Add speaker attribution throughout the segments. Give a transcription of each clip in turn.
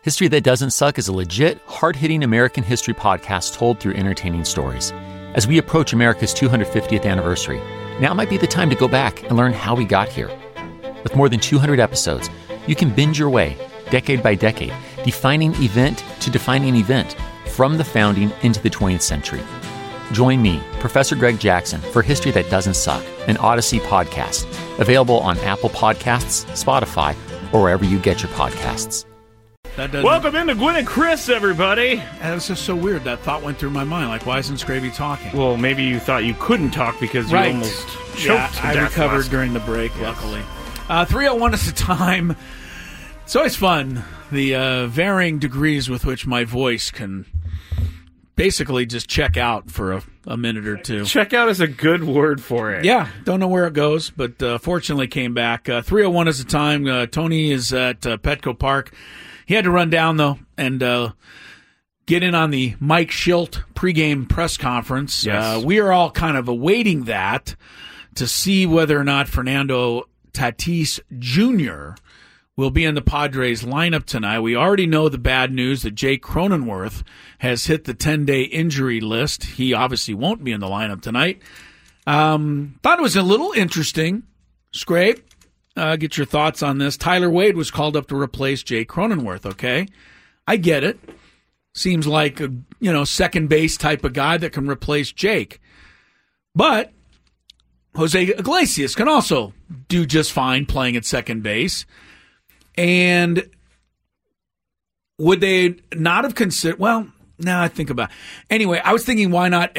Speaker 1: History That Doesn't Suck is a legit, hard-hitting American history podcast told through entertaining stories. As we approach America's 250th anniversary, now might be the time to go back and learn how we got here. With more than 200 episodes, you can binge your way, decade by decade, defining event to defining event, from the founding into the 20th century. Join me, Professor Greg Jackson, for History That Doesn't Suck, an Odyssey podcast, available on Apple Podcasts, Spotify, or wherever you get your podcasts.
Speaker 2: Welcome into Gwynn and Chris, everybody.
Speaker 3: That was just so weird. That thought went through my mind. Like, why isn't Scravy talking?
Speaker 2: Well, maybe you thought you couldn't talk because you almost choked to death.
Speaker 3: I recovered during the break, luckily. 301 is the time. It's always fun, the varying degrees with which my voice can basically just check out for a minute or two.
Speaker 2: Check out is a good word for it.
Speaker 3: Yeah, don't know where it goes, but fortunately came back. 301 is the time. Tony is at Petco Park. He had to run down, though, and get in on the Mike Schilt pregame press conference.
Speaker 2: Yes.
Speaker 3: We are all kind of awaiting that to see whether or not Fernando Tatis Jr. will be in the Padres lineup tonight. We already know the bad news that Jake Cronenworth has hit the 10-day injury list. He obviously won't be in the lineup tonight. Thought it was a little interesting. Scrape, get your thoughts on this. Tyler Wade was called up to replace Jake Cronenworth, okay? I get it. Seems like a second base type of guy that can replace Jake. But Jose Iglesias can also do just fine playing at second base. And would they not have considered? Well, now I think about it. Anyway, I was thinking, why not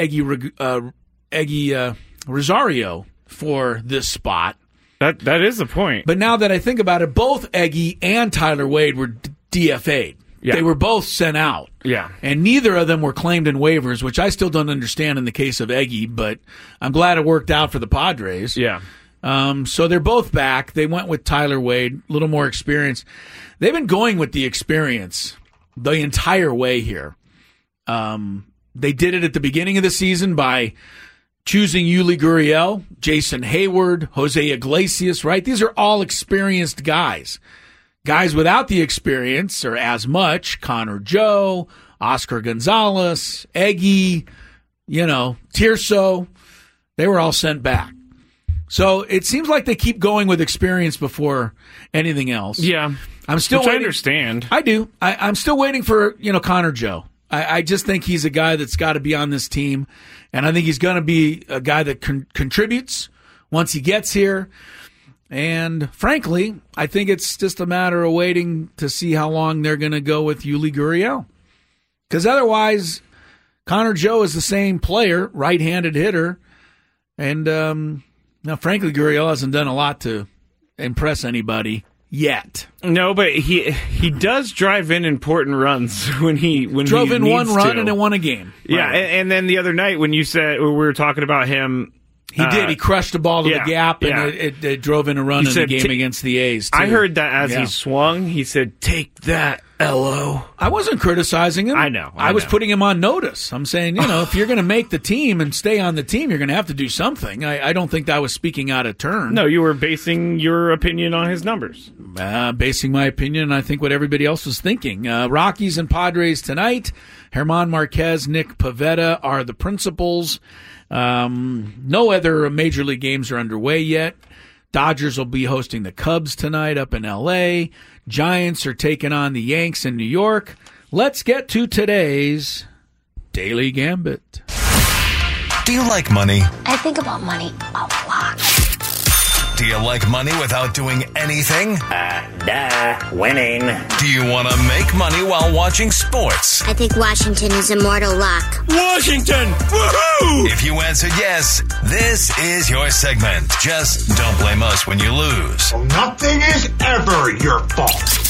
Speaker 3: Eggy Rosario for this spot?
Speaker 2: That is the point.
Speaker 3: But now that I think about it, both Eggy and Tyler Wade were DFA'd.
Speaker 2: Yeah.
Speaker 3: They were both sent out.
Speaker 2: Yeah.
Speaker 3: And neither of them were claimed in waivers, which I still don't understand in the case of Eggy, but I'm glad it worked out for the Padres.
Speaker 2: Yeah.
Speaker 3: So they're both back. They went with Tyler Wade, a little more experience. They've been going with the experience the entire way here. They did it at the beginning of the season by choosing Yuli Gurriel, Jason Hayward, Jose Iglesias, right? These are all experienced guys. Guys without the experience, or as much, Connor Joe, Oscar Gonzalez, Eggy, Tirso, they were all sent back. So it seems like they keep going with experience before anything else.
Speaker 2: Yeah.
Speaker 3: I'm still
Speaker 2: waiting.
Speaker 3: I
Speaker 2: understand.
Speaker 3: I do. I'm still waiting for, Connor Joe. I just think he's a guy that's got to be on this team, and I think he's going to be a guy that contributes once he gets here. And frankly, I think it's just a matter of waiting to see how long they're going to go with Yuli Gurriel. Because otherwise, Connor Joe is the same player, right-handed hitter, and now, frankly, Gurriel hasn't done a lot to impress anybody yet.
Speaker 2: No, but he does drive in important runs when he
Speaker 3: drove in one run
Speaker 2: to.
Speaker 3: and it won a game.
Speaker 2: Yeah,
Speaker 3: right.
Speaker 2: and then the other night when you said we were talking about him,
Speaker 3: he did. He crushed the ball to the gap, and
Speaker 2: yeah.
Speaker 3: it drove in a run in the game against the A's, too.
Speaker 2: I heard that as he swung, he said, "Take that, LO."
Speaker 3: I wasn't criticizing him.
Speaker 2: I know.
Speaker 3: I was putting him on notice. I'm saying, if you're going to make the team and stay on the team, you're going to have to do something. I don't think that was speaking out of turn.
Speaker 2: No, you were basing your opinion on his numbers.
Speaker 3: Basing my opinion, I think, what everybody else was thinking. Rockies and Padres tonight. German Marquez, Nick Pivetta are the principals. No other major league games are underway yet. Dodgers will be hosting the Cubs tonight up in L.A. Giants are taking on the Yanks in New York. Let's get to today's Daily Gambit.
Speaker 4: Do you like money?
Speaker 5: I think about money a lot.
Speaker 4: Do you like money without doing anything?
Speaker 6: Winning.
Speaker 4: Do you want to make money while watching sports?
Speaker 5: I think Washington is immortal luck.
Speaker 6: Washington! Woohoo!
Speaker 4: If you answered yes, this is your segment. Just don't blame us when you lose.
Speaker 7: Nothing is ever your fault.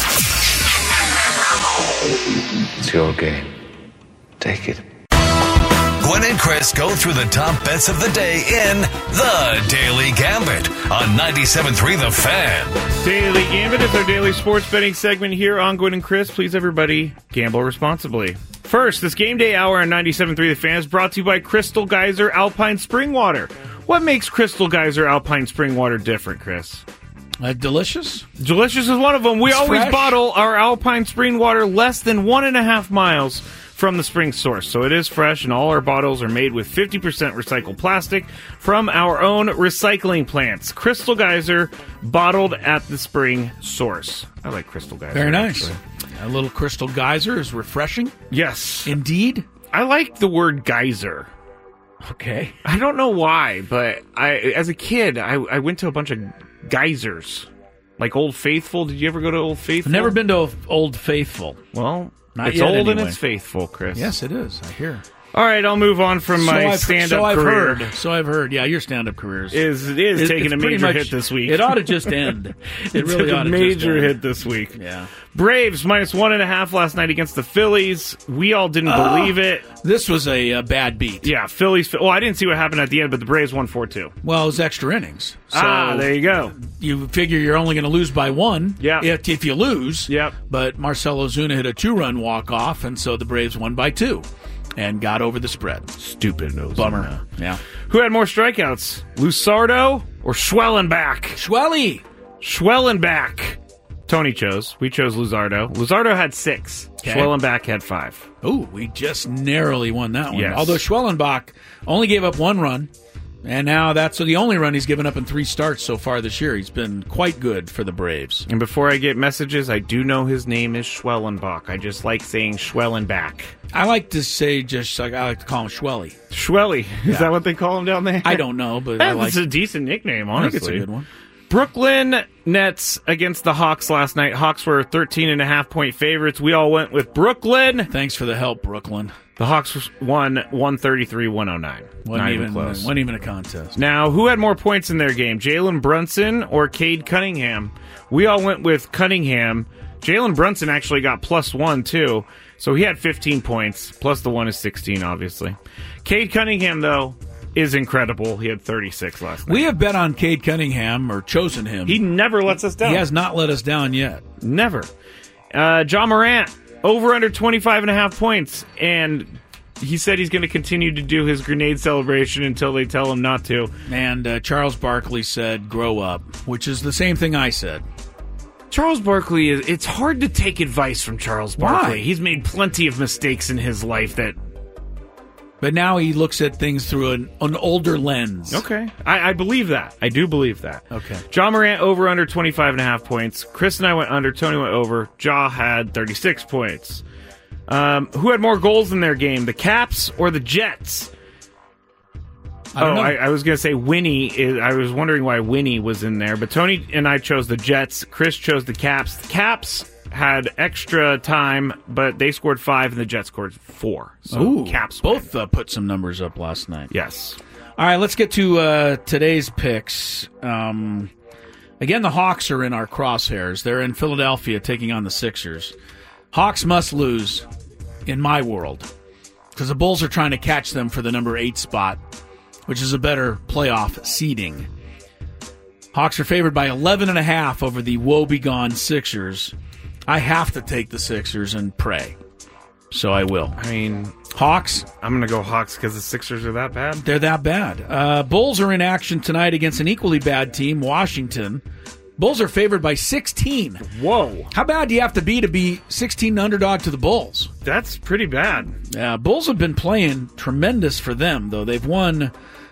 Speaker 8: It's your game. Take it.
Speaker 4: Gwynn and Chris go through the top bets of the day in The Daily Gambit on 97.3 The Fan.
Speaker 2: Daily Gambit is our daily sports betting segment here on Gwynn and Chris. Please, everybody, gamble responsibly. First, this game day hour on 97.3 The Fan is brought to you by Crystal Geyser Alpine Spring Water. What makes Crystal Geyser Alpine Spring Water different, Chris?
Speaker 3: Delicious?
Speaker 2: Delicious is one of them. We always
Speaker 3: fresh.
Speaker 2: bottle our Alpine spring water less than 1.5 miles from the spring source. So it is fresh, and all our bottles are made with 50% recycled plastic from our own recycling plants. Crystal Geyser, bottled at the spring source. I like Crystal Geyser.
Speaker 3: Very nice.
Speaker 2: Actually.
Speaker 3: A little Crystal Geyser is refreshing.
Speaker 2: Yes.
Speaker 3: Indeed.
Speaker 2: I like the word geyser.
Speaker 3: Okay.
Speaker 2: I don't know why, but as a kid, I went to a bunch of geysers. Like Old Faithful. Did you ever go to Old Faithful?
Speaker 3: I've never been to Old Faithful.
Speaker 2: Well,
Speaker 3: Not
Speaker 2: it's
Speaker 3: yet,
Speaker 2: old
Speaker 3: anyway.
Speaker 2: and it's faithful, Chris.
Speaker 3: Yes, it is. I hear.
Speaker 2: All right, I'll move on from my stand-up career.
Speaker 3: So I've heard. Yeah, your stand-up career is
Speaker 2: taking a major hit this week.
Speaker 3: It ought to just end. It really ought
Speaker 2: took a
Speaker 3: to
Speaker 2: major
Speaker 3: just end.
Speaker 2: hit this week.
Speaker 3: Yeah.
Speaker 2: Braves minus 1.5 last night against the Phillies. We all didn't believe it.
Speaker 3: This was a bad beat.
Speaker 2: Yeah, Phillies. Well, I didn't see what happened at the end, but the Braves won 4-2.
Speaker 3: Well, it was extra innings. So
Speaker 2: there you go.
Speaker 3: You figure you're only going to lose by one.
Speaker 2: Yeah.
Speaker 3: If you lose.
Speaker 2: Yep.
Speaker 3: But Marcell Ozuna hit a 2-run walk-off, and so the Braves won by 2 and got over the spread.
Speaker 2: Stupid Ozuna.
Speaker 3: Bummer. Yeah.
Speaker 2: Who had more strikeouts, Lusardo or Schwellenbach? Schwellenbach. Tony chose. We chose Luzardo. Luzardo had 6.
Speaker 3: Okay.
Speaker 2: Schwellenbach had 5.
Speaker 3: Ooh, we just narrowly won that one.
Speaker 2: Yes.
Speaker 3: Although Schwellenbach only gave up 1 run, and now that's the only run he's given up in 3 starts so far this year. He's been quite good for the Braves.
Speaker 2: And before I get messages, I do know his name is Schwellenbach. I just like saying Schwellenbach.
Speaker 3: I like to say I like to call him Schwelly.
Speaker 2: Schwelly. Is that what they call him down there?
Speaker 3: I don't know, but I like
Speaker 2: It's a decent nickname,
Speaker 3: I
Speaker 2: honestly.
Speaker 3: think it's a good one.
Speaker 2: Brooklyn Nets against the Hawks last night. Hawks were 13.5-point favorites. We all went with Brooklyn.
Speaker 3: Thanks for the help, Brooklyn.
Speaker 2: The Hawks won 133-109. Not even close.
Speaker 3: Wasn't even a contest.
Speaker 2: Now, who had more points in their game, Jalen Brunson or Cade Cunningham? We all went with Cunningham. Jalen Brunson actually got +1, too. So he had 15 points. Plus the 1 is 16, obviously. Cade Cunningham, though, is incredible. He had 36 last night.
Speaker 3: We have bet on Cade Cunningham, or chosen him.
Speaker 2: He never lets us down.
Speaker 3: He has not let us down yet.
Speaker 2: Never. John Morant, over under 25.5 points. And he said he's going to continue to do his grenade celebration until they tell him not to.
Speaker 3: And Charles Barkley said, grow up, which is the same thing I said.
Speaker 2: Charles Barkley, it's hard to take advice from Charles Barkley.
Speaker 3: Why?
Speaker 2: He's made plenty of mistakes in his life that...
Speaker 3: But now he looks at things through an older lens.
Speaker 2: Okay. I believe that. I do believe that.
Speaker 3: Okay.
Speaker 2: John Morant, over under 25.5 points. Chris and I went under. Tony went over. Ja had 36 points. Who had more goals in their game, the Caps or the Jets?
Speaker 3: I don't know.
Speaker 2: I was going to say Winnie. I was wondering why Winnie was in there. But Tony and I chose the Jets. Chris chose the Caps. The Caps had extra time, but they scored 5 and the Jets scored 4. So
Speaker 3: Ooh,
Speaker 2: Caps
Speaker 3: both put some numbers up last night.
Speaker 2: Yes.
Speaker 3: All right, let's get to today's picks. Again, the Hawks are in our crosshairs. They're in Philadelphia taking on the Sixers. Hawks must lose in my world because the Bulls are trying to catch them for the number 8 spot, which is a better playoff seeding. Hawks are favored by 11.5 over the woebegone Sixers. I have to take the Sixers and pray. So I will.
Speaker 2: I mean,
Speaker 3: Hawks.
Speaker 2: I'm going to go Hawks because the Sixers are that bad.
Speaker 3: They're that bad. Bulls are in action tonight against an equally bad team, Washington. Bulls are favored by 16.
Speaker 2: Whoa.
Speaker 3: How bad do you have to be 16 underdog to the Bulls?
Speaker 2: That's pretty bad.
Speaker 3: Bulls have been playing tremendous for them, though. They've won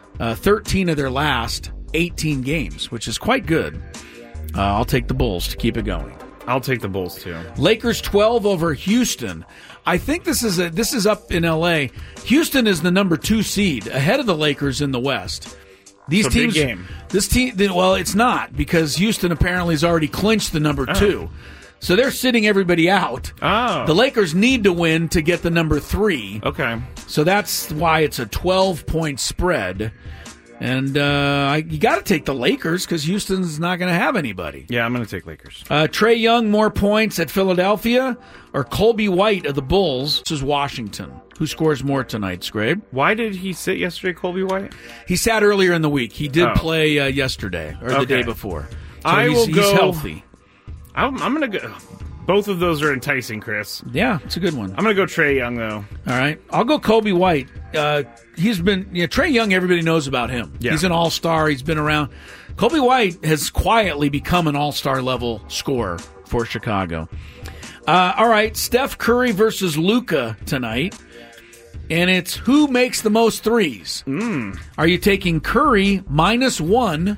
Speaker 3: 13 of their last 18 games, which is quite good. I'll take the Bulls to keep it going.
Speaker 2: I'll take the Bulls, too.
Speaker 3: Lakers 12 over Houston. I think this is up in L.A. Houston is the number 2 seed, ahead of the Lakers in the West. These teams,
Speaker 2: big game.
Speaker 3: This team, well, it's not, because Houston apparently has already clinched the number 2. So they're sitting everybody out.
Speaker 2: Oh.
Speaker 3: The Lakers need to win to get the number 3.
Speaker 2: Okay.
Speaker 3: So that's why it's a 12-point spread. And you got to take the Lakers because Houston's not going to have anybody.
Speaker 2: Yeah, I'm going to take Lakers.
Speaker 3: Trae Young, more points at Philadelphia, or Colby White of the Bulls? This is Washington. Who scores more tonight, Scrabe?
Speaker 2: Why did he sit yesterday, Colby White?
Speaker 3: He sat earlier in the week. He did play yesterday, or the day before. So he's healthy.
Speaker 2: I'm going to go... Both of those are enticing,
Speaker 3: Yeah, it's a good one.
Speaker 2: I'm going to go Trae Young, though.
Speaker 3: All right. I'll go Colby White. He's been... Trae Young, everybody knows about him.
Speaker 2: Yeah.
Speaker 3: He's an all-star. He's been around. Kobe White has quietly become an all-star level scorer for Chicago. All right, Steph Curry versus Luka tonight. And it's who makes the most threes. Are you taking Curry -1,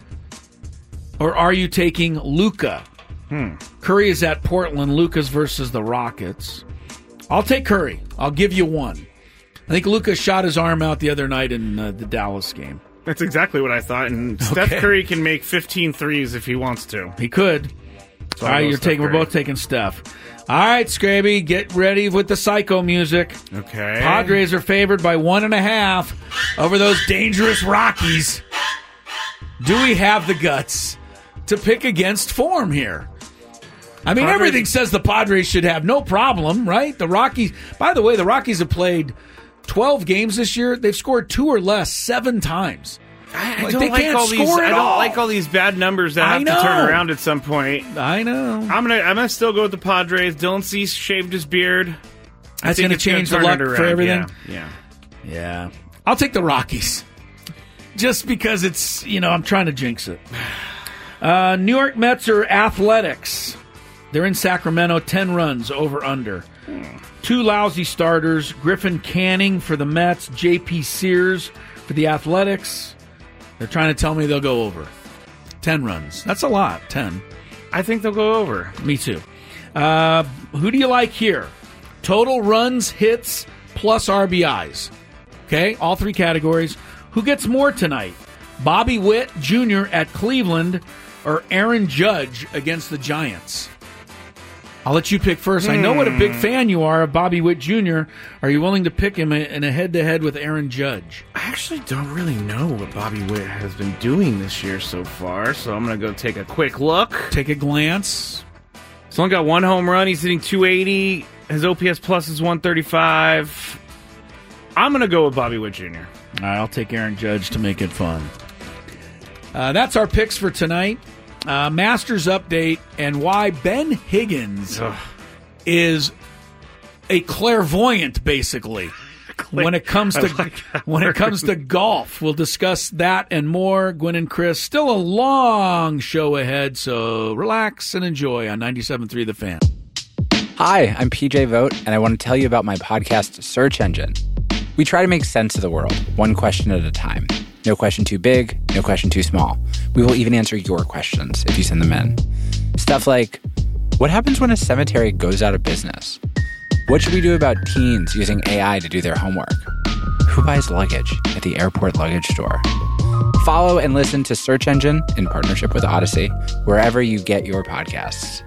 Speaker 3: or are you taking Luka? Curry is at Portland. Luka's versus the Rockets. I'll take Curry. I'll give you 1. I think Luka shot his arm out the other night in the Dallas game.
Speaker 2: That's exactly what I thought. And Steph Curry can make 15 threes if he wants to.
Speaker 3: He could.
Speaker 2: So
Speaker 3: all right, we're both taking Steph. All right, Scraby, get ready with the psycho music.
Speaker 2: Okay.
Speaker 3: Padres are favored by 1.5 over those dangerous Rockies. Do we have the guts to pick against form here? I mean, everything says the Padres should have no problem, right? The Rockies, by the way, the Rockies have played 12 games this year. They've scored 2 or less 7 times.
Speaker 2: I don't like all these bad numbers that have to turn around at some point.
Speaker 3: I know.
Speaker 2: I'm gonna still go with the Padres. Dylan Cease shaved his beard.
Speaker 3: That's going to change the luck for everything.
Speaker 2: Yeah.
Speaker 3: I'll take the Rockies, just because it's I'm trying to jinx it. New York Mets are Athletics. They're in Sacramento. 10 runs over under. 2 lousy starters. Griffin Canning for the Mets. J.P. Sears for the Athletics. They're trying to tell me they'll go over. 10 runs. That's a lot, 10.
Speaker 2: I think they'll go over.
Speaker 3: Me too. Who do you like here? Total runs, hits, plus RBIs. Okay, all 3 categories. Who gets more tonight? Bobby Witt Jr. at Cleveland or Aaron Judge against the Giants? I'll let you pick first. I know what a big fan you are of Bobby Witt Jr. Are you willing to pick him in a head-to-head with Aaron Judge?
Speaker 2: I actually don't really know what Bobby Witt has been doing this year so far, so I'm going to go take a quick look.
Speaker 3: Take a glance.
Speaker 2: He's only got 1 home run. He's hitting .280. His OPS plus is 135. I'm going to go with Bobby Witt Jr.
Speaker 3: All right, I'll take Aaron Judge to make it fun. That's our picks for tonight. Masters update and why Ben Higgins is a clairvoyant, basically, when it comes to golf. We'll discuss that and more. Gwen and Chris, still a long show ahead, so relax and enjoy on 97.3 The Fan.
Speaker 9: Hi, I'm PJ Vogt, and I want to tell you about my podcast, Search Engine. We try to make sense of the world, one question at a time. No question too big, no question too small. We will even answer your questions if you send them in. Stuff like, what happens when a cemetery goes out of business? What should we do about teens using AI to do their homework? Who buys luggage at the airport luggage store? Follow and listen to Search Engine in partnership with Odyssey, wherever you get your podcasts.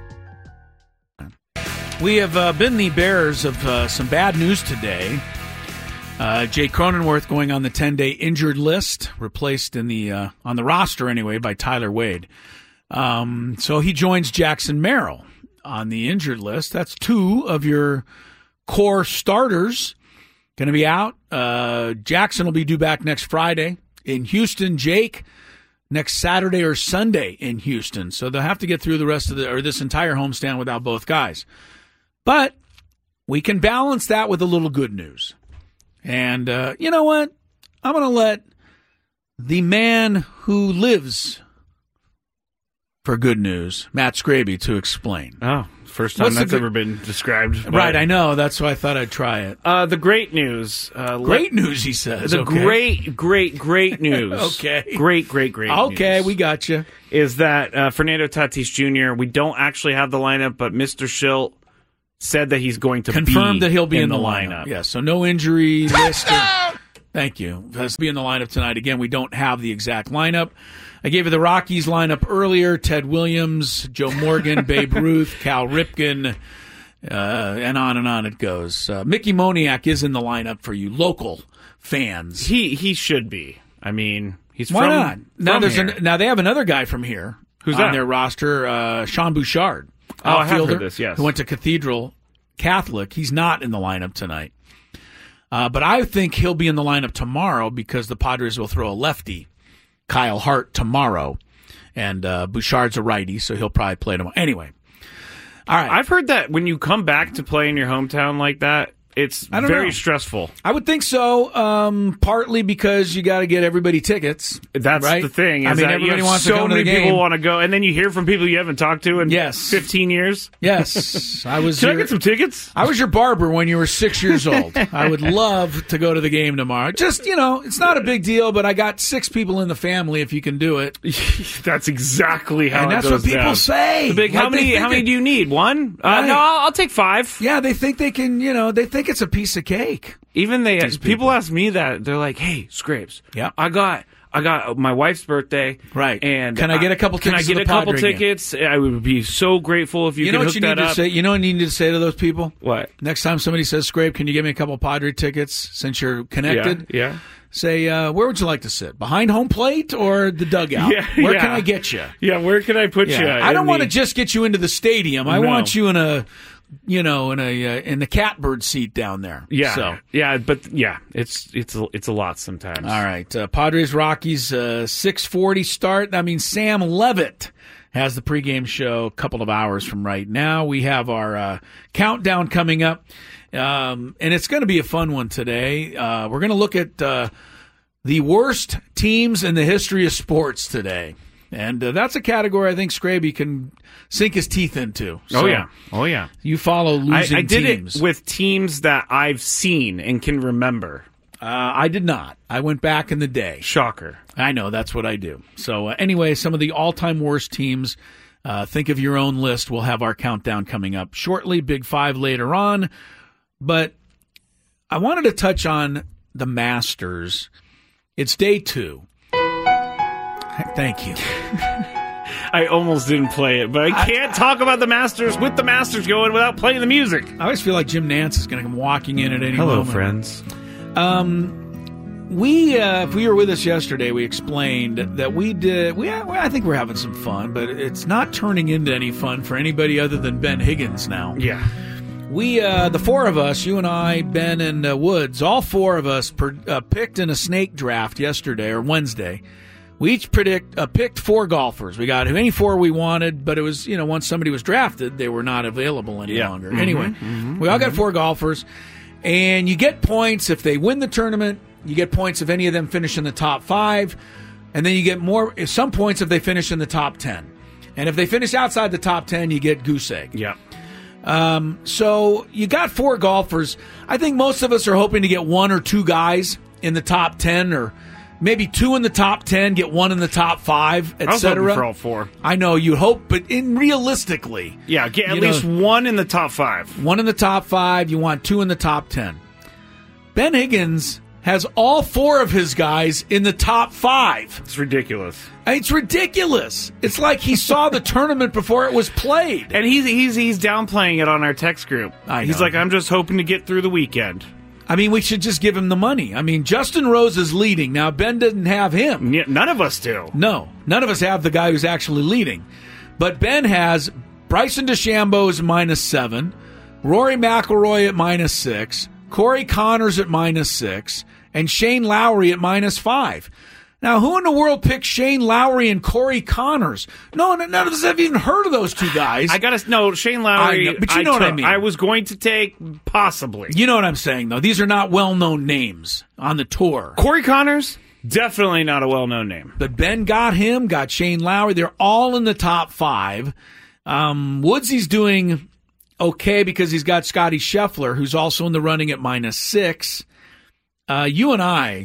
Speaker 3: We have been the bearers of some bad news today. Jay Cronenworth going on the 10-day injured list, replaced on the roster anyway by Tyler Wade. So he joins Jackson Merrill on the injured list. That's 2 of your core starters going to be out. Jackson will be due back next Friday in Houston. Jake next Saturday or Sunday in Houston. So they'll have to get through the rest of this entire homestand without both guys. But we can balance that with a little good news. And you know what? I'm going to let the man who lives for good news, Matt Scraby, to explain.
Speaker 2: Oh, first time that's ever been described.
Speaker 3: Right, I know. That's why I thought I'd try it.
Speaker 2: The great news.
Speaker 3: Great news, he says.
Speaker 2: The great news.
Speaker 3: Okay.
Speaker 2: Great news.
Speaker 3: Okay, we got you.
Speaker 2: Is that Fernando Tatis Jr., we don't actually have the lineup, but Mr. Schilt said that he's going to
Speaker 3: confirmed that he'll be in the
Speaker 2: lineup.
Speaker 3: Yeah, so no injury list. Thank you. Has to be in the lineup tonight. Again, we don't have the exact lineup. I gave you the Rockies lineup earlier. Ted Williams, Joe Morgan, Babe Ruth, Cal Ripken, and on it goes. Mickey Moniak is in the lineup for you local fans.
Speaker 2: He should be. I mean, he's
Speaker 3: Why
Speaker 2: from
Speaker 3: not?
Speaker 2: here.
Speaker 3: Now they have another guy from here.
Speaker 2: Who's
Speaker 3: on
Speaker 2: that?
Speaker 3: their roster? Sean Bouchard.
Speaker 2: Oh, I have heard this, yes.
Speaker 3: Who went to Cathedral Catholic. He's not in the lineup tonight. But I think he'll be in the lineup tomorrow because the Padres will throw a lefty, Kyle Hart, tomorrow. And Bouchard's a righty, so he'll probably play tomorrow. Anyway. All right.
Speaker 2: I've heard that when you come back to play in your hometown like that, It's
Speaker 3: I don't
Speaker 2: very
Speaker 3: know.
Speaker 2: stressful.
Speaker 3: I would think so, partly because you got to get everybody tickets.
Speaker 2: That's
Speaker 3: right?
Speaker 2: the thing.
Speaker 3: I
Speaker 2: Is
Speaker 3: mean,
Speaker 2: that
Speaker 3: everybody
Speaker 2: you have
Speaker 3: wants
Speaker 2: so
Speaker 3: to go to
Speaker 2: many
Speaker 3: the game.
Speaker 2: people want to go, and then you hear from people you haven't talked to in 15 years.
Speaker 3: Yes. I was.
Speaker 2: Can I get some tickets?
Speaker 3: I was your barber when you were 6 years old. I would love to go to the game tomorrow. Just, it's not a big deal, but I got 6 people in the family if you can do it.
Speaker 2: That's exactly how
Speaker 3: And
Speaker 2: it
Speaker 3: that's
Speaker 2: goes
Speaker 3: what people
Speaker 2: down.
Speaker 3: say.
Speaker 2: Big,
Speaker 3: Like,
Speaker 2: how many do you need? One?
Speaker 3: Right.
Speaker 2: No, I'll take 5.
Speaker 3: Yeah, they think they can, they think it's a piece of cake.
Speaker 2: Even
Speaker 3: These
Speaker 2: people ask me that. They're like, "Hey, Scrapes,
Speaker 3: Yeah.
Speaker 2: I got my wife's birthday,
Speaker 3: Right.
Speaker 2: And
Speaker 3: Can I get a couple tickets
Speaker 2: Can I
Speaker 3: to
Speaker 2: get
Speaker 3: the
Speaker 2: a couple
Speaker 3: Padre game?
Speaker 2: tickets? I would be so grateful if you
Speaker 3: You
Speaker 2: could
Speaker 3: know what
Speaker 2: hook
Speaker 3: you
Speaker 2: that
Speaker 3: need to
Speaker 2: up."
Speaker 3: say? You know what you need to say to those people?
Speaker 2: What?
Speaker 3: Next time somebody says, Scrape, can you give me a couple Padre tickets since you're connected?
Speaker 2: Yeah.
Speaker 3: Say, where would you like to sit? Behind home plate or the dugout?
Speaker 2: Yeah,
Speaker 3: Where
Speaker 2: yeah.
Speaker 3: can I get you?
Speaker 2: Yeah, where can I put you?
Speaker 3: I don't want to just get you into the stadium. I
Speaker 2: No.
Speaker 3: want you in a, in the catbird seat down there.
Speaker 2: Yeah,
Speaker 3: So.
Speaker 2: it's a lot sometimes.
Speaker 3: All right. Padres Rockies 6:40 start. That means Sam Levitt has the pregame show a couple of hours from right now. We have our countdown coming up, and it's going to be a fun one today. We're going to look at the worst teams in the history of sports today. And that's a category I think Scraby can sink his teeth into. So
Speaker 2: Oh yeah.
Speaker 3: you follow losing
Speaker 2: I did
Speaker 3: teams.
Speaker 2: it with teams that I've seen and can remember.
Speaker 3: I did not. I went back in the day.
Speaker 2: Shocker.
Speaker 3: I know, that's what I do. So anyway, some of the all-time worst teams. Think of your own list. We'll have our countdown coming up shortly. Big 5 later on. But I wanted to touch on the Masters. It's day 2. Thank you.
Speaker 2: I almost didn't play it, but I can't talk about the Masters with the Masters going without playing the music.
Speaker 3: I always feel like Jim Nance is going to come walking in at any moment.
Speaker 2: friends.
Speaker 3: If we were with us yesterday, we explained that I think we're having some fun, but it's not turning into any fun for anybody other than Ben Higgins now.
Speaker 2: Yeah.
Speaker 3: We, the 4 of us, you and I, Ben and Woods, all 4 of us picked in a snake draft yesterday or Wednesday. We each picked 4 golfers. We got any 4 we wanted, but it was, once somebody was drafted, they were not available any longer. Anyway, we all got 4 golfers, and you get points if they win the tournament. You get points if any of them finish in the top 5, and then you get some points if they finish in the top 10. And if they finish outside the top 10, you get goose egg.
Speaker 2: Yeah.
Speaker 3: So you got 4 golfers. I think most of us are hoping to get 1 or 2 guys in the top 10, or maybe 2 in the top 10, get 1 in the top 5,
Speaker 2: I was hoping
Speaker 3: etc.
Speaker 2: for all 4.
Speaker 3: I know you hope, but realistically,
Speaker 2: Yeah, get at least 1 in the top 5.
Speaker 3: 1 in the top 5. You want 2 in the top 10. Ben Higgins has all 4 of his guys in the top 5.
Speaker 2: It's ridiculous.
Speaker 3: It's ridiculous. It's like he saw the tournament before it was played.
Speaker 2: And he's downplaying it on our text group. He's
Speaker 3: know.
Speaker 2: like, I'm just hoping to get through the weekend.
Speaker 3: I mean, we should just give him the money. I mean, Justin Rose is leading. Now, Ben doesn't have him.
Speaker 2: Yeah, none of us do.
Speaker 3: No, none of us have the guy who's actually leading. But Ben has Bryson DeChambeau is -7, Rory McIlroy at -6, Corey Connors at -6, and Shane Lowry at -5. Now, who in the world picked Shane Lowry and Corey Connors? No, none of us have even heard of those 2 guys.
Speaker 2: Shane Lowry.
Speaker 3: I know, but you know what I mean.
Speaker 2: I was going to take possibly.
Speaker 3: You know what I'm saying, though. These are not well-known names on the tour.
Speaker 2: Corey Connors, definitely not a well-known name.
Speaker 3: But Ben got him, got Shane Lowry. They're all in the top 5. Woodsy's doing okay because he's got Scotty Scheffler, who's also in the running at -6. You and I,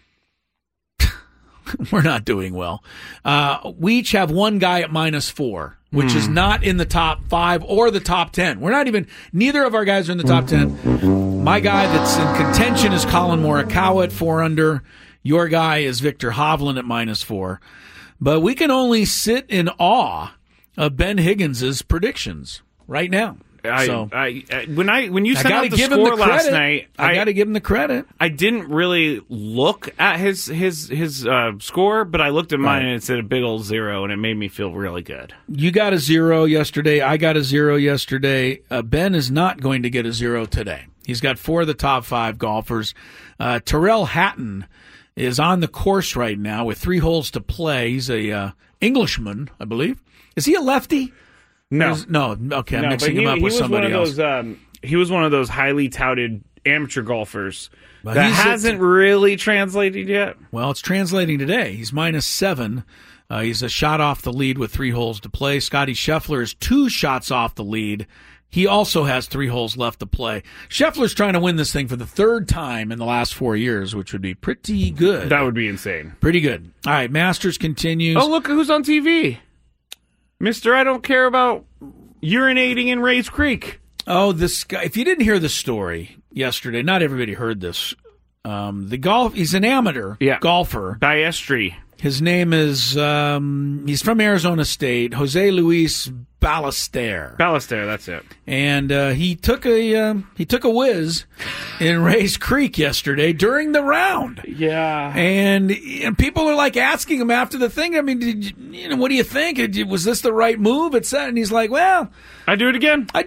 Speaker 3: we're not doing well. We each have 1 guy at -4, which is not in the top 5 or the top 10. Neither of our guys are in the top 10. My guy that's in contention is Colin Morikawa at 4 under. Your guy is Victor Hovland at -4. But we can only sit in awe of Ben Higgins' predictions right now.
Speaker 2: When you sent out the score last night,
Speaker 3: I got to give him the credit.
Speaker 2: I didn't really look at his score, but I looked at mine and it said a big old 0, and it made me feel really good.
Speaker 3: You got a 0 yesterday. I got a 0 yesterday. Ben is not going to get a 0 today. He's got 4 of the top 5 golfers. Tyrrell Hatton is on the course right now with 3 holes to play. He's a Englishman, I believe. Is he a lefty?
Speaker 2: No.
Speaker 3: Okay, I'm mixing him up with somebody else.
Speaker 2: He was one of those highly touted amateur golfers.
Speaker 3: Well,
Speaker 2: that hasn't really translated yet.
Speaker 3: Well, it's translating today. He's -7. He's a shot off the lead with 3 holes to play. Scotty Scheffler is 2 shots off the lead. He also has 3 holes left to play. Scheffler's trying to win this thing for the 3rd time in the last 4 years, which would be pretty good.
Speaker 2: That would be insane.
Speaker 3: Pretty good. All right, Masters continues.
Speaker 2: Oh, look who's on TV. Mister, I don't care about urinating in Rays Creek.
Speaker 3: Oh, this guy. If you didn't hear the story yesterday, not everybody heard this. He's an amateur golfer.
Speaker 2: Diestri.
Speaker 3: His name is, he's from Arizona State, Jose Luis Ballester.
Speaker 2: Ballester, that's it.
Speaker 3: And he took a whiz in Rays Creek yesterday during the round.
Speaker 2: Yeah.
Speaker 3: And people are like asking him after the thing. I mean, what do you think? Was this the right move? And he's like, well,
Speaker 2: I do it again.
Speaker 3: And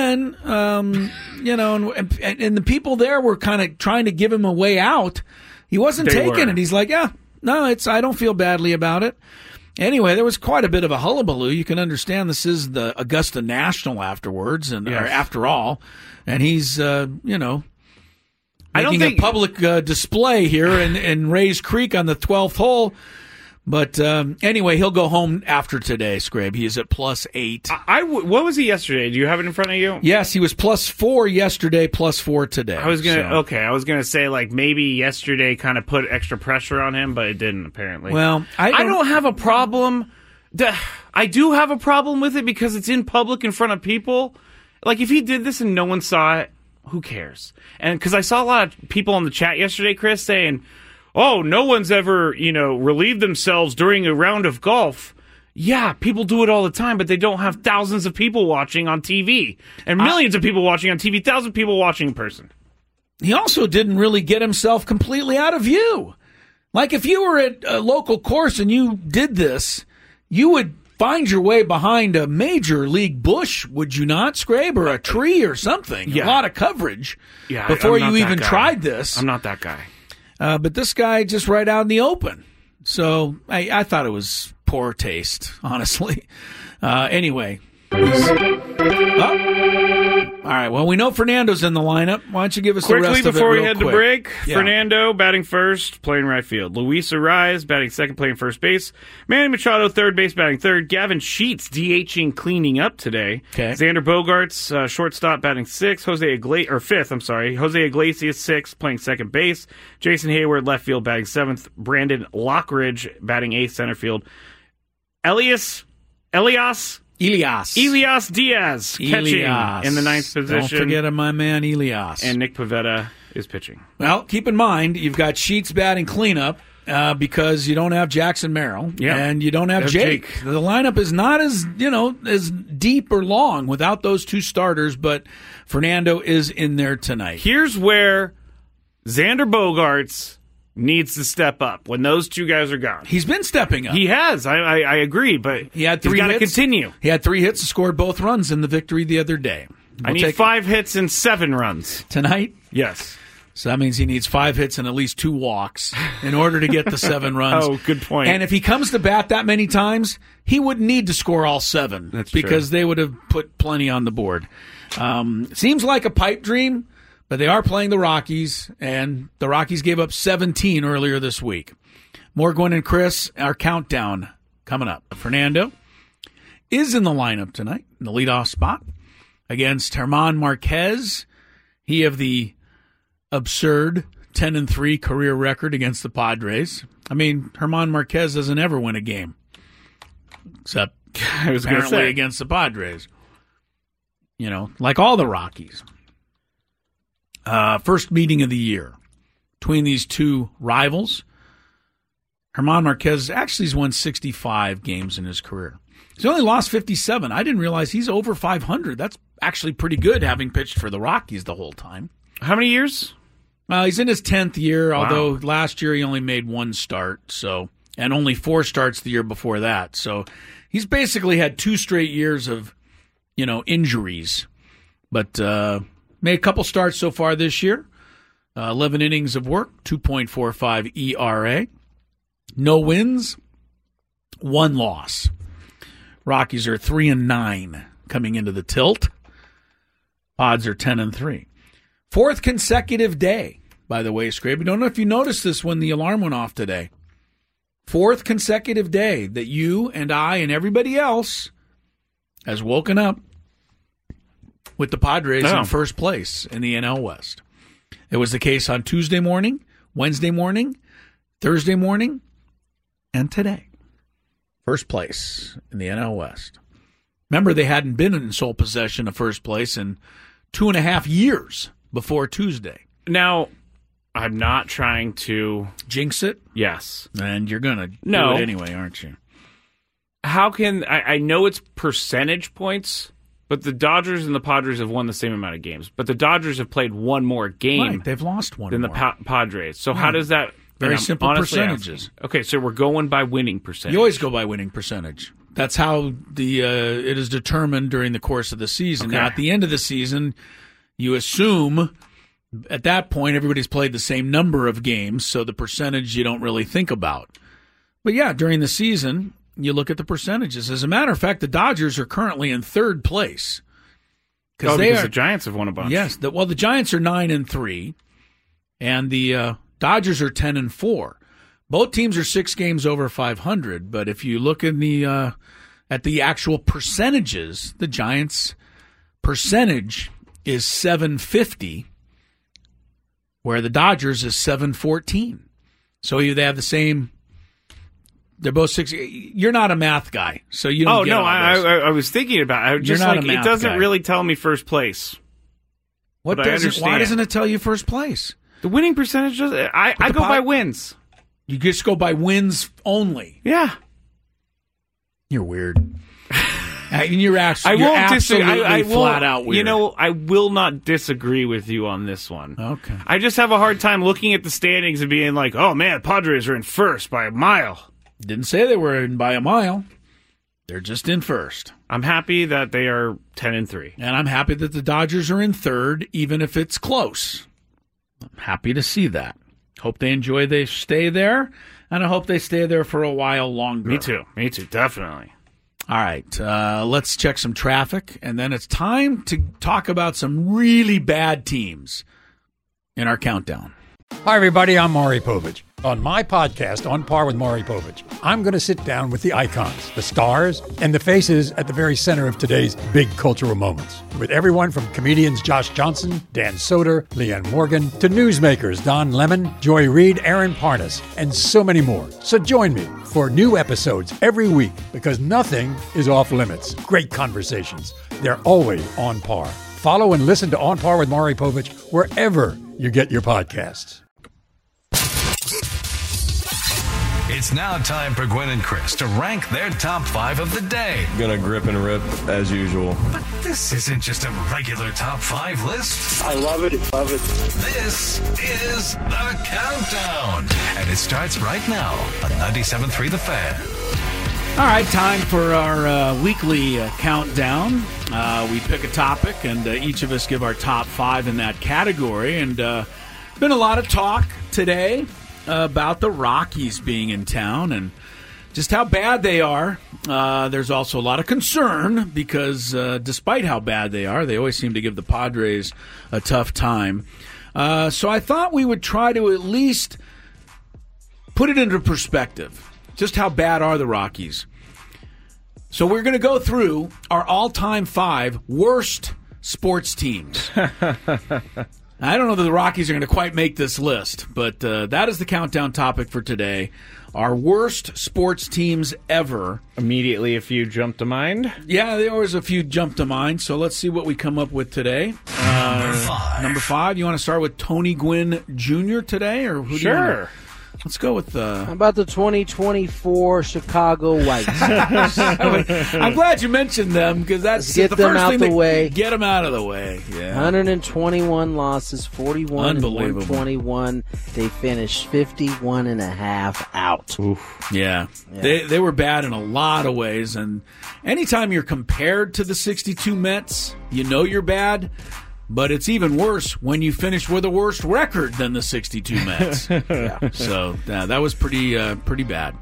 Speaker 3: the people there were kind of trying to give him a way out. He wasn't taking it. He's like, yeah. No, I don't feel badly about it. Anyway, there was quite a bit of a hullabaloo. You can understand this is the Augusta National afterwards, or after all, and he's making a public display here in Rays Creek on the 12th hole. But anyway, he'll go home after today, Scrabe. He is at +8.
Speaker 2: What was he yesterday? Do you have it in front of you?
Speaker 3: Yes, he was +4 yesterday, +4 today.
Speaker 2: I was gonna say like maybe yesterday kind of put extra pressure on him, but it didn't apparently.
Speaker 3: Well, I
Speaker 2: don't have a problem. I do have a problem with it because it's in public in front of people. Like if he did this and no one saw it, who cares? And because I saw a lot of people in the chat yesterday, Chris, saying, oh, no one's ever, relieved themselves during a round of golf. Yeah, people do it all the time, but they don't have thousands of people watching on TV. And millions of people watching on TV, 1,000 people watching in person.
Speaker 3: He also didn't really get himself completely out of view. Like if you were at a local course and you did this, you would find your way behind a major league bush, would you not, Scrabe, or a tree or something?
Speaker 2: Yeah.
Speaker 3: A lot of coverage before you even tried this.
Speaker 2: I'm not that guy.
Speaker 3: But this guy just right out in the open. So I thought it was poor taste, honestly. Anyway. All right, well, we know Fernando's in the lineup. Why don't you give us the rest of it
Speaker 2: quickly before we
Speaker 3: real
Speaker 2: head
Speaker 3: quick.
Speaker 2: to break?
Speaker 3: Yeah.
Speaker 2: Fernando batting first, playing right field. Luis Ariz batting second, playing first base. Manny Machado third base, batting third. Gavin Sheets DHing, cleaning up today.
Speaker 3: Okay.
Speaker 2: Xander Bogaerts shortstop, batting fifth. Jose Iglesias sixth, playing second base. Jason Hayward left field, batting seventh. Brandon Lockridge batting eighth, center field. Elias Diaz catching in the ninth position.
Speaker 3: Don't forget my man Elias.
Speaker 2: And Nick Pivetta is pitching.
Speaker 3: Well, keep in mind, you've got Sheets batting cleanup because you don't have Jackson Merrill and you don't have Jake. The lineup is not as deep or long without those two starters, but Fernando is in there tonight.
Speaker 2: Here's where Xander Bogaerts needs to step up when those two guys are gone.
Speaker 3: He's been stepping up.
Speaker 2: He has. I agree, but
Speaker 3: he had 3 hits.
Speaker 2: He's got to continue.
Speaker 3: He had 3 hits and scored both runs in the victory the other day.
Speaker 2: I need 5 hits and 7 runs.
Speaker 3: Tonight?
Speaker 2: Yes.
Speaker 3: So that means he needs 5 hits and at least 2 walks in order to get the 7 runs.
Speaker 2: Oh, good point.
Speaker 3: And if he comes to bat that many times, he wouldn't need to score all 7.
Speaker 2: That's
Speaker 3: because
Speaker 2: true.
Speaker 3: They would have put plenty on the board. Seems like a pipe dream, but they are playing the Rockies, and the Rockies gave up 17 earlier this week. More Gwen and Chris, our countdown coming up. Fernando is in the lineup tonight in the leadoff spot against German Marquez. He of the absurd 10-3 career record against the Padres. I mean, German Marquez doesn't ever win a game, except apparently against the Padres. Like all the Rockies. First meeting of the year between these two rivals. German Marquez actually has won 65 games in his career. He's only lost 57. I didn't realize he's over 500. That's actually pretty good, having pitched for the Rockies the whole time.
Speaker 2: How many years?
Speaker 3: He's in his 10th year, although last year he only made 1 start, and only 4 starts the year before that. So he's basically had 2 straight years of, injuries. But made a couple starts so far this year. 11 innings of work, 2.45 ERA. No wins, 1 loss. Rockies are 3-9 coming into the tilt. Odds are 10-3. Fourth consecutive day, by the way, Scrape. I don't know if you noticed this when the alarm went off today. Fourth consecutive day that you and I and everybody else has woken up with the Padres in first place in the NL West. It was the case on Tuesday morning, Wednesday morning, Thursday morning, and today. First place in the NL West. Remember, they hadn't been in sole possession of first place in 2.5 years before Tuesday.
Speaker 2: Now, I'm not trying to
Speaker 3: jinx it.
Speaker 2: Yes.
Speaker 3: And you're going to do it anyway, aren't you?
Speaker 2: How can I know it's percentage points, but the Dodgers and the Padres have won the same amount of games. But the Dodgers have played one more game.
Speaker 3: Right, they've lost one
Speaker 2: than
Speaker 3: more.
Speaker 2: the Padres. So how does that...
Speaker 3: Very simple percentages.
Speaker 2: Okay, so we're going by winning percentage.
Speaker 3: You always go by winning percentage. That's how it is determined during the course of the season.
Speaker 2: Okay.
Speaker 3: Now, at the end of the season, you assume at that point everybody's played the same number of games, so the percentage you don't really think about. But yeah, during the season, you look at the percentages. As a matter of fact, the Dodgers are currently in third place.
Speaker 2: Because the Giants have won a bunch.
Speaker 3: Yes. The Giants are 9-3, and the Dodgers are 10-4. Both teams are 6 games over 500, but if you look in the at the actual percentages, the Giants' percentage is .750, where the Dodgers is .714. So they have the same. They're both 6. You're not a math guy, so you don't get all this.
Speaker 2: I was thinking about it. I was just like, it doesn't really tell me first place.
Speaker 3: Why doesn't it tell you first place?
Speaker 2: The winning percentage doesn't. I go by wins.
Speaker 3: You just go by wins only.
Speaker 2: Yeah.
Speaker 3: You're weird. And you're absolutely flat out weird.
Speaker 2: You know, I will not disagree with you on this one.
Speaker 3: Okay.
Speaker 2: I just have a hard time looking at the standings and being like, oh, man, Padres are in first by a mile.
Speaker 3: Didn't say they were in by a mile. They're just in first.
Speaker 2: I'm happy that they are 10-3.
Speaker 3: And I'm happy that the Dodgers are in third, even if it's close. I'm happy to see that. Hope they enjoy they stay there, and I hope they stay there for a while longer.
Speaker 2: Me too, definitely.
Speaker 3: All right, let's check some traffic, and then it's time to talk about some really bad teams in our countdown.
Speaker 10: Hi, everybody. I'm Maury Povich. On my podcast, On Par with Maury Povich, I'm going to sit down with the icons, the stars, and the faces at the very center of today's big cultural moments. With everyone from comedians Josh Johnson, Dan Soder, Leanne Morgan, to newsmakers Don Lemon, Joy Reid, Aaron Parnas, and so many more. So join me for new episodes every week because nothing is off limits. Great conversations. They're always on par. Follow and listen to On Par with Maury Povich wherever you get your podcasts.
Speaker 4: It's now time for Gwen and Chris to rank their top 5 of the day.
Speaker 11: Gonna grip and rip as usual.
Speaker 4: But this isn't just a regular top 5 list.
Speaker 12: I love it.
Speaker 4: This is The Countdown. And it starts right now on 97.3 The Fan.
Speaker 3: All right, time for our weekly countdown. We pick a topic, and each of us give our top 5 in that category. And been a lot of talk today about the Rockies being in town and just how bad they are. There's also a lot of concern because despite how bad they are, they always seem to give the Padres a tough time. So I thought we would try to at least put it into perspective. Just how bad are the Rockies? So we're going to go through our all-time 5 worst sports teams. I don't know that the Rockies are going to quite make this list, but that is the countdown topic for today. Our worst sports teams ever.
Speaker 2: Immediately a few jump to mind.
Speaker 3: Yeah, there always a few jump to mind, so let's see what we come up with today. Number 5. You want to start with Tony Gwynn Jr. today? Or who?
Speaker 2: Sure.
Speaker 3: Let's go with
Speaker 13: How about the 2024 Chicago White Sox?
Speaker 3: I'm glad you mentioned them because that's
Speaker 13: the
Speaker 3: first
Speaker 13: out
Speaker 3: thing
Speaker 13: the way.
Speaker 3: Get them out of the way. Yeah.
Speaker 13: 121 losses, 41 and 121. They finished 51.5 out.
Speaker 3: Oof. Yeah. They were bad in a lot of ways, and anytime you're compared to the 62 Mets, you know you're bad. But it's even worse when you finish with a worse record than the 62 Mets. So that was pretty bad.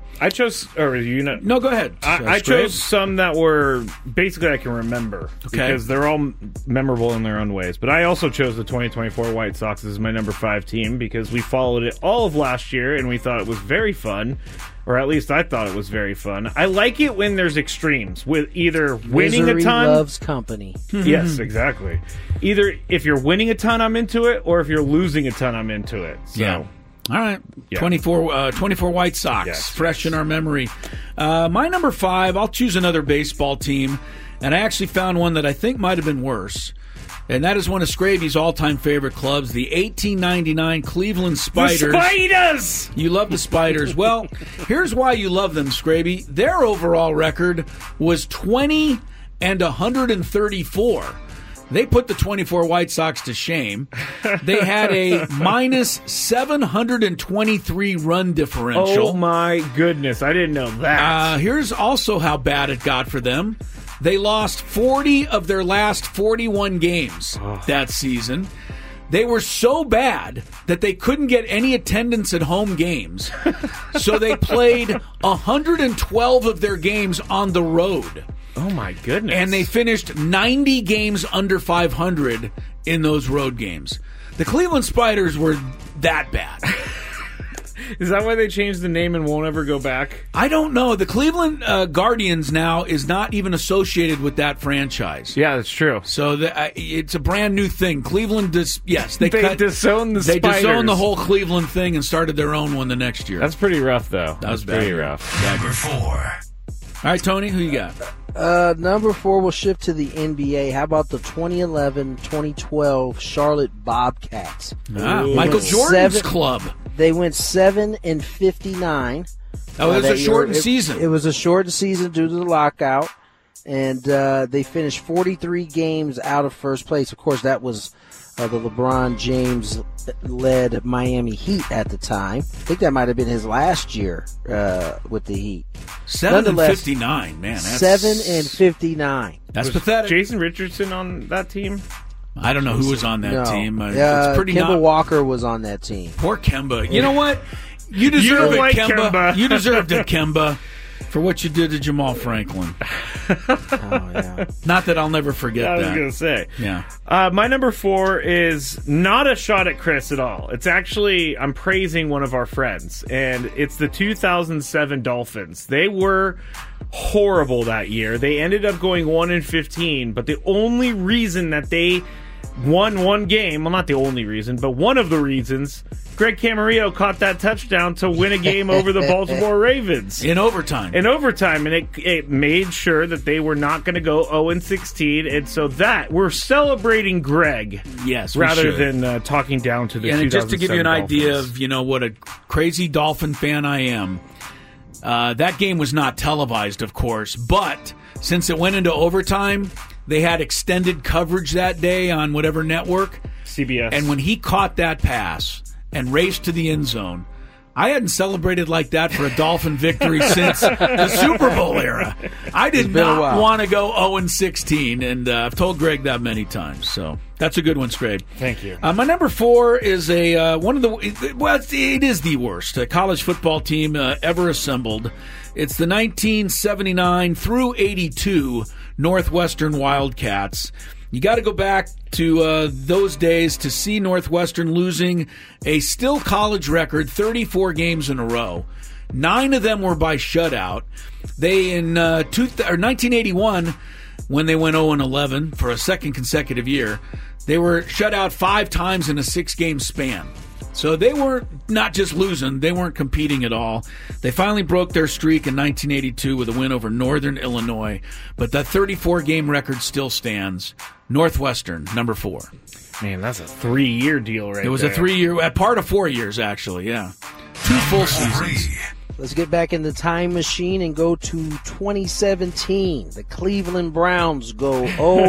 Speaker 2: I chose, or you know,
Speaker 3: No, go ahead.
Speaker 2: I chose some that were basically I can remember because they're all memorable in their own ways. But I also chose the 2024 White Sox as my number 5 team because we followed it all of last year and we thought it was very fun, or at least I thought it was very fun. I like it when there's extremes with either winning
Speaker 13: Misery
Speaker 2: a ton.
Speaker 13: loves company.
Speaker 2: Yes, exactly. Either if you're winning a ton, I'm into it, or if you're losing a ton, I'm into it. So.
Speaker 3: Yeah. All right,
Speaker 2: Yeah.
Speaker 3: 24 White Sox,
Speaker 2: Yes,
Speaker 3: fresh in our memory. My number 5, I'll choose another baseball team, and I actually found one that I think might have been worse, and that is one of Scraby's all-time favorite clubs, the 1899 Cleveland Spiders.
Speaker 2: The Spiders!
Speaker 3: You love the Spiders. Well, here's why you love them, Scraby. Their overall record was 20-134. They put the 24 White Sox to shame. They had a minus 723 run differential.
Speaker 2: Oh, my goodness. I didn't know that.
Speaker 3: Here's also how bad it got for them. They lost 40 of their last 41 games that season. They were so bad that they couldn't get any attendance at home games. So they played 112 of their games on the road.
Speaker 2: Oh, my goodness.
Speaker 3: And they finished 90 games under 500 in those road games. The Cleveland Spiders were that bad.
Speaker 2: Is that why they changed the name and won't ever go back?
Speaker 3: I don't know. The Cleveland Guardians now is not even associated with that franchise.
Speaker 2: Yeah, that's true.
Speaker 3: So it's a brand new thing. Cleveland, they
Speaker 2: disowned the Spiders.
Speaker 3: They disowned the whole Cleveland thing and started their own one the next year.
Speaker 2: That's pretty rough, though.
Speaker 3: That was
Speaker 2: pretty
Speaker 3: bad.
Speaker 2: rough.
Speaker 4: Number 4.
Speaker 3: All right, Tony, who you got?
Speaker 13: Number 4 will shift to the NBA. How about the 2011-2012 Charlotte Bobcats?
Speaker 3: Michael Jordan's club.
Speaker 13: They went 7-59.
Speaker 3: Oh, it was a shortened season.
Speaker 13: It was a shortened season due to the lockout, and they finished 43 games out of first place. Of course, that was the LeBron James-led Miami Heat at the time. I think that might have been his last year with the Heat.
Speaker 3: 7-59, man. That's
Speaker 13: 7-59.
Speaker 3: That's pathetic.
Speaker 2: Jason Richardson on that team?
Speaker 3: I don't know who was on that team.
Speaker 13: It's pretty Kemba Walker was on that team.
Speaker 3: Poor Kemba. You know what? You deserve it, Kemba. You deserved it, Kemba, for what you did to Jamal Franklin. Not that I'll never forget that.
Speaker 2: I was going to say.
Speaker 3: Yeah.
Speaker 2: My number 4 is not a shot at Chris at all. It's actually, I'm praising one of our friends, and it's the 2007 Dolphins. They were horrible that year. They ended up going 1-15, but the only reason that they won one game, well, not the only reason, but one of the reasons, Greg Camarillo caught that touchdown to win a game over the Baltimore Ravens.
Speaker 3: In overtime.
Speaker 2: And it made sure that they were not going to go 0-16, and so that, we're celebrating Greg.
Speaker 3: Yes,
Speaker 2: rather than talking down to the 2007
Speaker 3: And just to give you an
Speaker 2: Dolphins.
Speaker 3: idea of, what a crazy Dolphin fan I am, that game was not televised, of course, but since it went into overtime, they had extended coverage that day on whatever network.
Speaker 2: CBS.
Speaker 3: And when he caught that pass and raced to the end zone, I hadn't celebrated like that for a Dolphin victory since the Super Bowl era. I did not want to go 0-16, and I've told Greg that many times. So that's a good one, Scrape.
Speaker 2: Thank you.
Speaker 3: My number 4 is one of the, well, it is the worst college football team ever assembled. It's the 1979 through 82 Northwestern Wildcats. You got to go back to those days to see Northwestern losing a still college record 34 games in a row. 9 of them were by shutout. They in 1981, when they went 0-11 for a second consecutive year, they were shut out 5 times in a 6-game span. So they were not just losing, they weren't competing at all. They finally broke their streak in 1982 with a win over Northern Illinois, but that 34-game record still stands. Northwestern, number 4.
Speaker 2: Man, that's a 3-year deal right there.
Speaker 3: It was a 3-year, part of 4 years, actually, yeah. 2 full seasons.
Speaker 13: Let's get back in the time machine and go to 2017. The Cleveland Browns go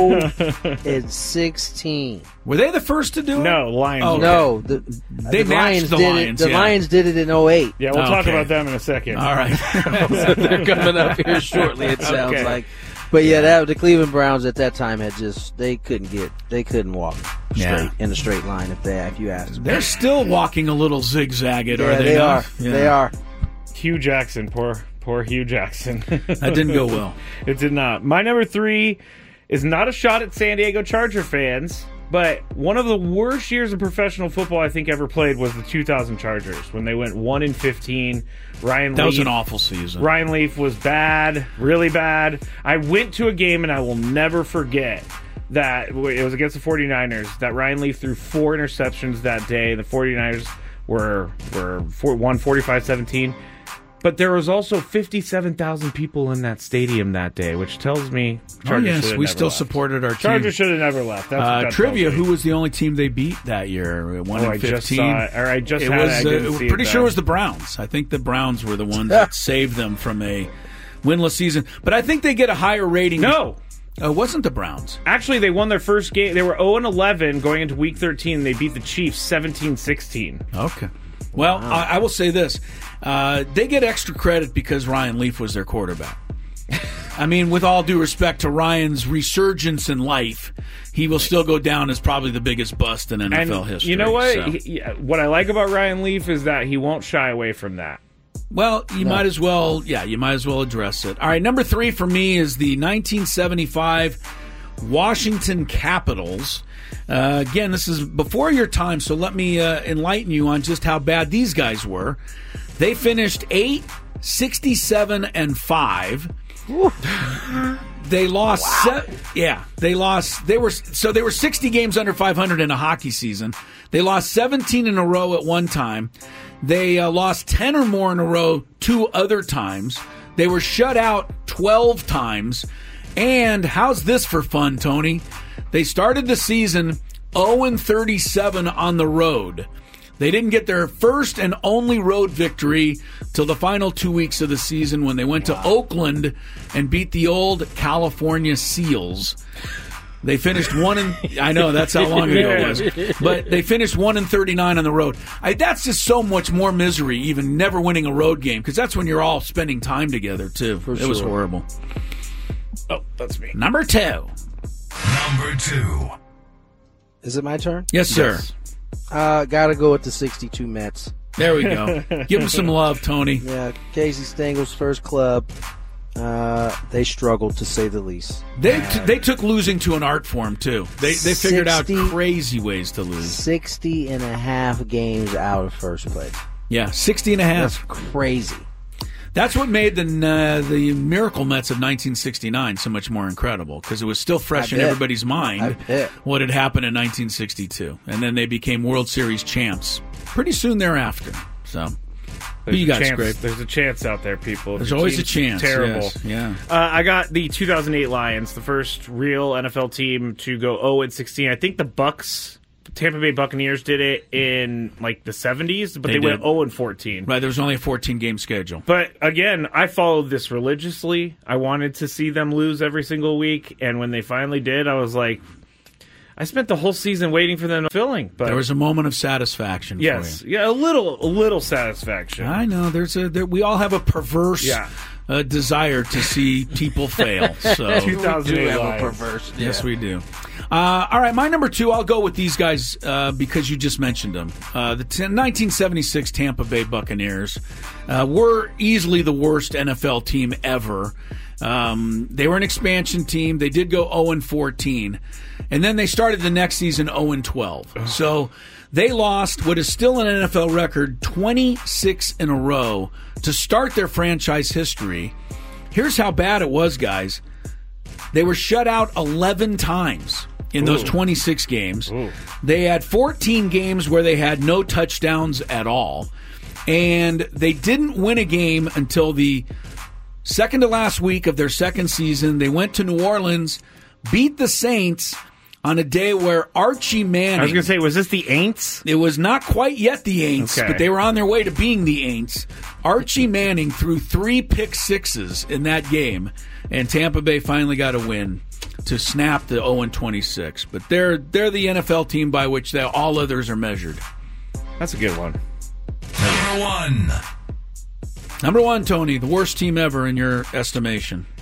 Speaker 13: 0-16.
Speaker 3: Were they the first to do it?
Speaker 2: No, Lions.
Speaker 3: Oh, okay.
Speaker 13: No,
Speaker 3: they matched the Lions.
Speaker 13: The Lions did it in 08.
Speaker 2: Yeah, we'll talk about them in a second.
Speaker 3: All right.
Speaker 13: So they're coming up here shortly, it sounds like. But yeah, the Cleveland Browns at that time had they couldn't walk straight in a straight line if you asked them.
Speaker 3: They're still walking a little zigzagged, are they?
Speaker 13: They are.
Speaker 3: Yeah.
Speaker 13: They are.
Speaker 2: Hugh Jackson. Poor Hugh Jackson.
Speaker 3: That didn't go well.
Speaker 2: It did not. My number 3 is not a shot at San Diego Charger fans, but one of the worst years of professional football I think ever played was the 2000 Chargers when they went 1-15.
Speaker 3: That was an awful season.
Speaker 2: Ryan Leaf was bad, really bad. I went to a game and I will never forget that it was against the 49ers that Ryan Leaf threw 4 interceptions that day. The 49ers won 45-17. But there was also 57,000 people in that stadium that day, which tells me Chargers
Speaker 3: we still supported our team.
Speaker 2: Chargers should have never left. That's what that
Speaker 3: trivia, who was the only team they beat that year? 1-15.
Speaker 2: I just saw it. Or I just had it. I didn't see it,
Speaker 3: pretty sure it was the Browns. I think the Browns were the ones that saved them from a winless season. But I think they get a higher rating.
Speaker 2: No.
Speaker 3: It wasn't the Browns.
Speaker 2: Actually, they won their first game. They were 0-11 going into Week 13, and they beat the Chiefs 17-16.
Speaker 3: Okay. Well, wow. I will say this. They get extra credit because Ryan Leaf was their quarterback. I mean, with all due respect to Ryan's resurgence in life, he will still go down as probably the biggest bust in NFL history.
Speaker 2: You know what?
Speaker 3: So.
Speaker 2: What I like about Ryan Leaf is that he won't shy away from that.
Speaker 3: Well, you might as well address it. All right, number 3 for me is the 1975 Washington Capitals. Again, this is before your time, so let me enlighten you on just how bad these guys were. They finished 8-67-5. They lost.
Speaker 13: Wow.
Speaker 3: They lost. They were 60 games under 500 in a hockey season. They lost 17 in a row at one time. They lost 10 or more in a row 2 other times. They were shut out 12 times. And how's this for fun, Tony? They started the season 0-37 on the road. They didn't get their first and only road victory till the final 2 weeks of the season when they went to Oakland and beat the old California Seals. They finished I know, that's how long ago it was. But they finished 1-39 on the road. That's just so much more misery, even never winning a road game, because that's when you're all spending time together, too. It was horrible.
Speaker 2: Oh, that's me.
Speaker 3: Number 2.
Speaker 4: Number 2.
Speaker 13: Is it my turn?
Speaker 3: Yes, sir.
Speaker 13: Yes. Gotta go with the 62 Mets.
Speaker 3: There we go. Give them some love, Tony.
Speaker 13: Yeah, Casey Stengel's first club. They struggled, to say the least.
Speaker 3: They took losing to an art form, too. They figured out crazy ways to lose.
Speaker 13: 60.5 games out of first place.
Speaker 3: Yeah, 60.5.
Speaker 13: That's crazy.
Speaker 3: That's what made the Miracle Mets of 1969 so much more incredible, because it was still fresh in everybody's mind what had happened in 1962. And then they became World Series champs pretty soon thereafter. So, who you got, Scrape?
Speaker 2: There's a chance out there, people.
Speaker 3: There's always a chance.
Speaker 2: Terrible.
Speaker 3: Yes. Yeah.
Speaker 2: I got the 2008 Lions, the first real NFL team to go 0-16. I think the Tampa Bay Buccaneers did it in like the 70s, but they went 0-14.
Speaker 3: Right, there was only a 14-game schedule.
Speaker 2: But again, I followed this religiously. I wanted to see them lose every single week, and when they finally did, I was like, I spent the whole season waiting for them to filling. But
Speaker 3: there was a moment of satisfaction.
Speaker 2: Yes,
Speaker 3: for you.
Speaker 2: Yeah, a little satisfaction.
Speaker 3: I know. We all have a perverse. Yeah. Desire to see people fail. So
Speaker 2: 2008
Speaker 13: have a perverse.
Speaker 3: Yes, we do. All right, my number 2, I'll go with these guys because you just mentioned them. The 1976 Tampa Bay Buccaneers were easily the worst NFL team ever. They were an expansion team. They did go 0-14. And then they started the next season 0-12. So they lost what is still an NFL record 26 in a row to start their franchise history. Here's how bad it was, guys. They were shut out 11 times in those 26 games. Ooh. They had 14 games where they had no touchdowns at all. And they didn't win a game until the second to last week of their second season. They went to New Orleans, beat the Saints on a day where Archie Manning...
Speaker 2: I was going to say, was this the Aints?
Speaker 3: It was not quite yet the Aints, but they were on their way to being the Aints. Archie Manning threw 3 pick sixes in that game, and Tampa Bay finally got a win to snap the 0-26. But they're the NFL team by which all others are measured.
Speaker 2: That's a good one.
Speaker 4: Number 1.
Speaker 3: Number 1, Tony, the worst team ever in your estimation.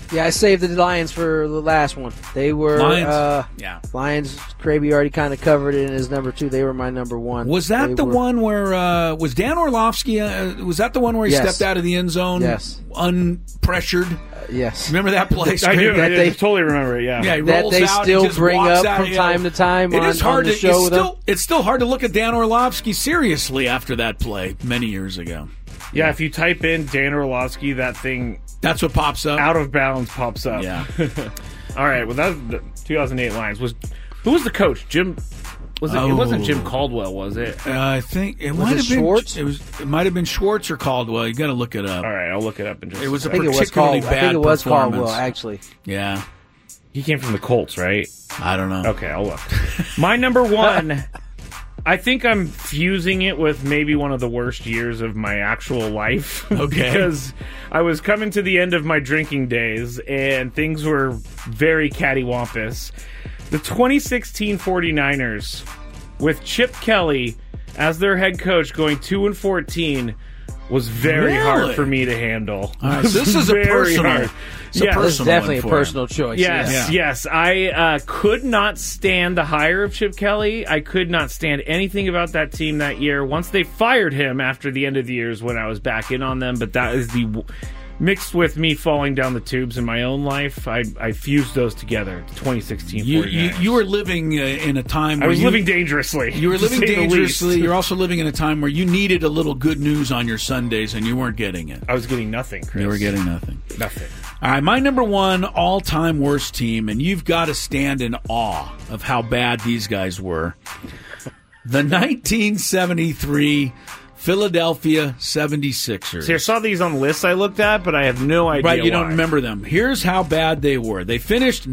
Speaker 13: Yeah, I saved the Lions for the last one. They were Lions. Kraby already kind of covered it in his number 2. They were my number 1.
Speaker 3: Was that one where was Dan Orlovsky? Was that the one where he stepped out of the end zone?
Speaker 13: Yes,
Speaker 3: unpressured.
Speaker 13: Yes,
Speaker 3: remember that play?
Speaker 2: I do. I totally remember it. Yeah,
Speaker 3: he
Speaker 13: that
Speaker 3: rolls
Speaker 13: they
Speaker 3: out,
Speaker 13: still bring up from time to time.
Speaker 3: It is hard
Speaker 13: on the show with him.
Speaker 3: It's still hard to look at Dan Orlovsky seriously after that play many years ago.
Speaker 2: Yeah, if you type in Dan Orlovsky, that thing.
Speaker 3: That's what pops up.
Speaker 2: Out of bounds pops up.
Speaker 3: Yeah.
Speaker 2: All right. Well, that was the 2008 Lions. Who was the coach? Jim. Was it? It wasn't Jim Caldwell, was it?
Speaker 3: I think it might have been
Speaker 13: Schwartz.
Speaker 3: It might have been Schwartz or Caldwell. You got to look it up.
Speaker 2: All right, I'll look it up in just.
Speaker 3: It was
Speaker 2: a
Speaker 3: a
Speaker 2: second.
Speaker 3: particularly bad.
Speaker 13: I think it was
Speaker 3: performance.
Speaker 13: Caldwell, actually.
Speaker 3: Yeah.
Speaker 2: He came from the Colts, right?
Speaker 3: I don't know.
Speaker 2: Okay, I'll look. My number 1. I think I'm fusing it with maybe one of the worst years of my actual life.
Speaker 3: Okay.
Speaker 2: Because I was coming to the end of my drinking days, and things were very cattywampus. The 2016 49ers, with Chip Kelly as their head coach going 2-14, was very hard for me to handle.
Speaker 3: All right, this is a personal.
Speaker 2: Hard.
Speaker 3: It's a
Speaker 13: This is definitely a personal choice.
Speaker 2: Yes. I could not stand the hire of Chip Kelly. I could not stand anything about that team that year. Once they fired him after the end of the year is when I was back in on them, but that is mixed with me falling down the tubes in my own life. I fused those together. 2016
Speaker 3: You were living in a time where
Speaker 2: I was living dangerously.
Speaker 3: You were living dangerously. You're also living in a time where you needed a little good news on your Sundays, and you weren't getting it.
Speaker 2: I was getting nothing, Chris.
Speaker 3: You were getting nothing.
Speaker 2: Nothing.
Speaker 3: All right, my number 1 all-time worst team, and you've got to stand in awe of how bad these guys were. The 1973 Philadelphia 76ers.
Speaker 2: See, I saw these on lists I looked at, but I have no idea
Speaker 3: Right, you
Speaker 2: why.
Speaker 3: don't remember them. Here's how bad they were. They finished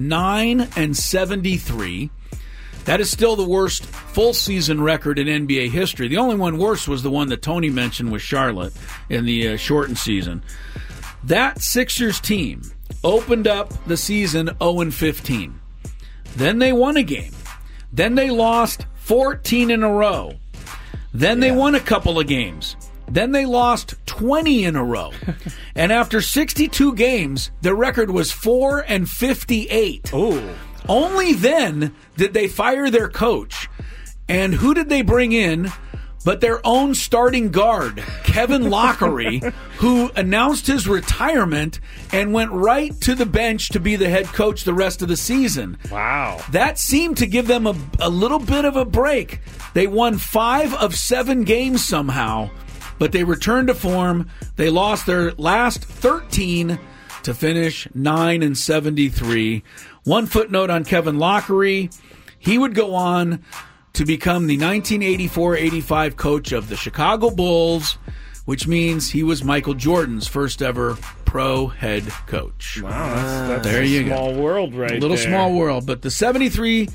Speaker 3: 9-73. That is still the worst full-season record in NBA history. The only one worse was the one that Tony mentioned with Charlotte in the shortened season. That Sixers team opened up the season 0-15. Then they won a game. Then they lost 14 in a row. Then they won a couple of games. Then they lost 20 in a row. And after 62 games, their record was 4-58.
Speaker 2: Oh.
Speaker 3: Only then did they fire their coach. And who did they bring in but their own starting guard, Kevin Lockery, who announced his retirement and went right to the bench to be the head coach the rest of the season.
Speaker 2: Wow.
Speaker 3: That seemed to give them a little bit of a break. They won 5 of 7 games somehow, but they returned to form. They lost their last 13 to finish 9-73. One footnote on Kevin Lockery. He would go on to become the 1984-85 coach of the Chicago Bulls, which means he was Michael Jordan's first ever pro head coach.
Speaker 2: Wow, that's
Speaker 3: there
Speaker 2: a
Speaker 3: you
Speaker 2: small
Speaker 3: go.
Speaker 2: world right there.
Speaker 3: A little small world, but the 73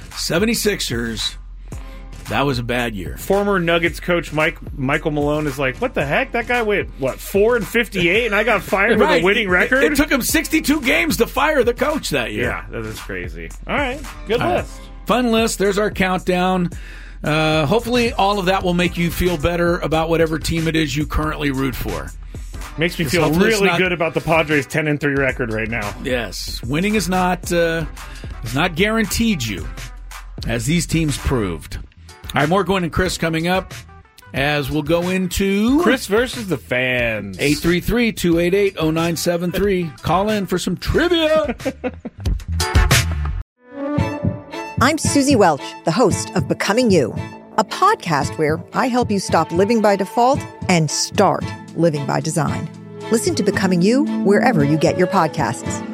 Speaker 3: 76ers, that was a bad year.
Speaker 2: Former Nuggets coach Michael Malone is like, what the heck? That guy went, 4-58, and I got fired with a winning record?
Speaker 3: It took him 62 games to fire the coach that year.
Speaker 2: Yeah, that is crazy. All right, good list.
Speaker 3: Fun list. There's our countdown. Hopefully all of that will make you feel better about whatever team it is you currently root for.
Speaker 2: Makes me feel really good about the Padres' 10-3 record right now.
Speaker 3: Yes. Winning is not guaranteed you, as these teams proved. All right, more Gwen and Chris coming up as we'll go into
Speaker 2: Chris versus the fans.
Speaker 3: 833-288-0973. Call in for some trivia.
Speaker 12: I'm Susie Welch, the host of Becoming You, a podcast where I help you stop living by default and start living by design. Listen to Becoming You wherever you get your podcasts.